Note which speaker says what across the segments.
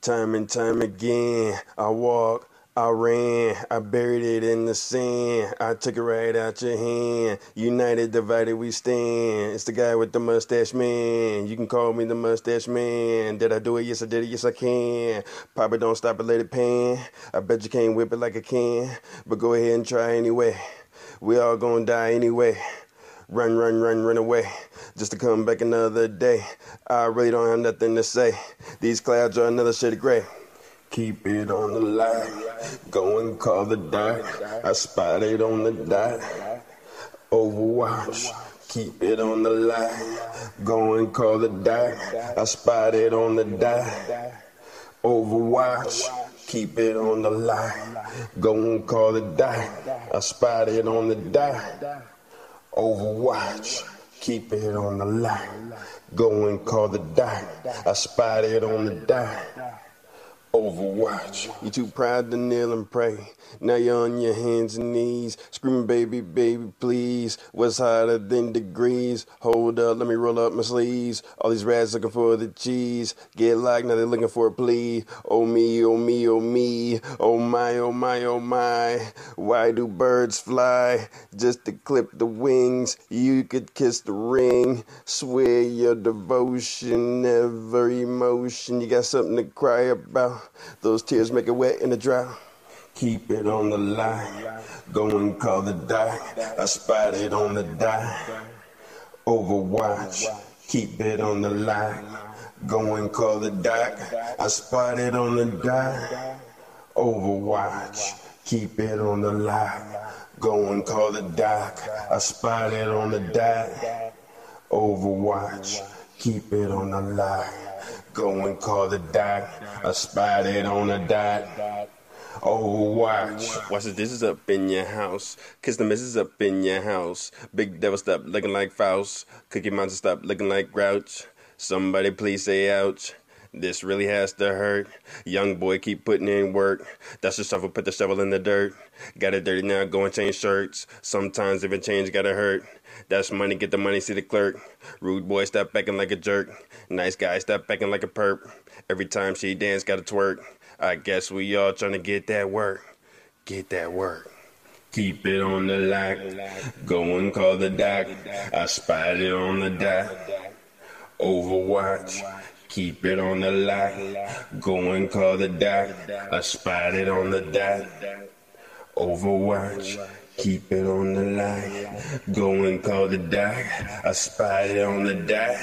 Speaker 1: Time and time again, I walk, I ran, I buried it in the sand. I took it right out your hand. United, divided, we stand. It's the guy with the mustache, man. You can call me the mustache man. Did I do it? Yes, I did it. Yes, I can. Papa, don't stop it, let it pan. I bet you can't whip it like I can, but go ahead and try anyway. We all gonna die anyway. Run, run, run, run away, just to come back another day. I really don't have nothing to say. These clouds are another shade of gray. Keep it on the line, go and call the dot. I spot it on the dot. Overwatch, keep it on the line, go and call the dot. I spot it on the dot. Overwatch, keep it on the line, go and call the dot. I spot it on the dot. Overwatch, keep it on the line, go and call the dot. I spot it on the dot. Overwatch. You too proud to kneel and pray. Now you're on your hands and knees, screaming, baby, baby, please. What's hotter than degrees? Hold up, let me roll up my sleeves. All these rats looking for the cheese. Get locked, now they're looking for a plea. Oh me, oh me, oh me. Oh my, oh my, oh my. Why do birds fly? Just to clip the wings. You could kiss the ring. Swear your devotion, never emotion. You got something to cry about. Those tears make it wet in the drought. Keep it on the line, go and call the dot. I spot it on the dot. Overwatch, keep it on the line, go and call the dot. I spot it on the dot. Overwatch, keep it on the line, go and call the dot. I spot it on the dot. Overwatch, keep it on the line, go and call the dot. I spot it on the dot. Overwatch. Watch the dishes up in your house. Kiss the missus up in your house. Big devil stop looking like Faust. Cookie Monster stop looking like Grouch. Somebody please say ouch. This really has to hurt. Young boy keep putting in work. Dust the shovel, put the shovel in the dirt. Got it dirty now, go and change shirts. Sometimes if it change, gotta hurt. That's money, get the money, see the clerk. Rude boy, stop backing like a jerk. Nice guy, stop backing like a perp. Every time she dance, gotta twerk. I guess we all trying to get that work. Get that work. Keep it on the line, go and call the doc. I spot it on the dot. Overwatch, keep it on the line, go and call the doc. I spot it on the dot. Overwatch, keep it on the line, go and call the doc. I spot it on the dot.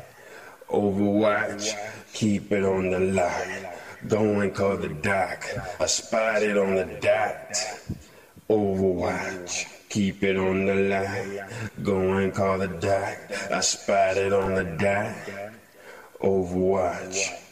Speaker 1: Overwatch, keep it on the line, go and call the doc. I spot it on the dot. Overwatch, keep it on the line, go and call the doc. I spot it on the dot. Overwatch.